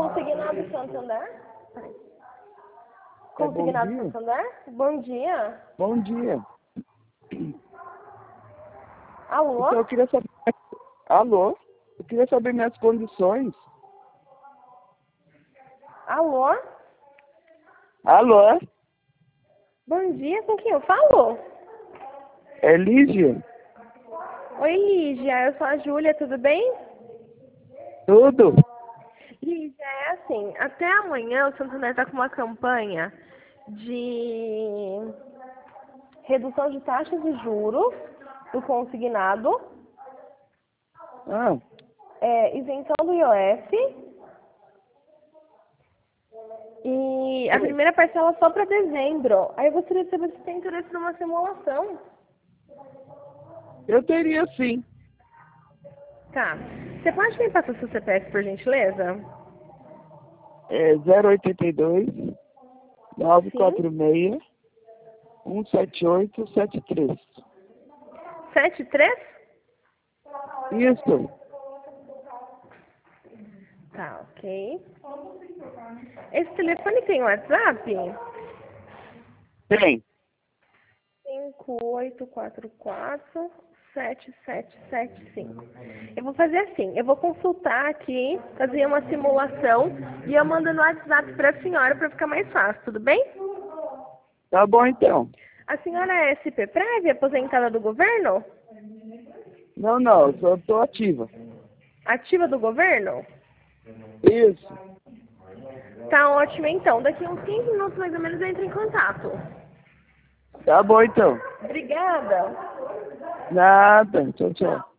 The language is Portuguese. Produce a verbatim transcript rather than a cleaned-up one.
Consignado Santander? Consignado bom dia. Santander? Bom dia. Bom dia. Alô? Então eu queria saber. Alô? Eu queria saber minhas condições. Alô? Alô? Bom dia, com quem eu falo? É Lígia? Oi, Lígia, eu sou a Júlia, tudo bem? Tudo? Lígia, é assim, até amanhã o Santander está com uma campanha de redução de taxas de juros do consignado, Ah, é, isenção do I O F e a primeira parcela só para dezembro. Aí eu gostaria de saber se tem interesse numa simulação. eu teria sim. Tá. Você pode me passar seu C P F, por gentileza? É zero oitenta e dois, nove Sim. quatro seis, um sete oito sete três. Sete três? Isso. Tá, ok. Esse telefone tem WhatsApp? Tem. cinco oito quatro quatro sete sete sete cinco. Eu vou fazer assim, eu vou consultar aqui, fazer uma simulação e eu mando no WhatsApp para a senhora para ficar mais fácil, tudo bem? Tá bom então. A senhora é S P Prev, aposentada do governo? Não, não, eu só tô ativa. Ativa do governo? Isso. Tá ótimo então, daqui a uns quinze minutos mais ou menos eu entro em contato. Tá bom então. Obrigada. Nada. Tchau, tchau.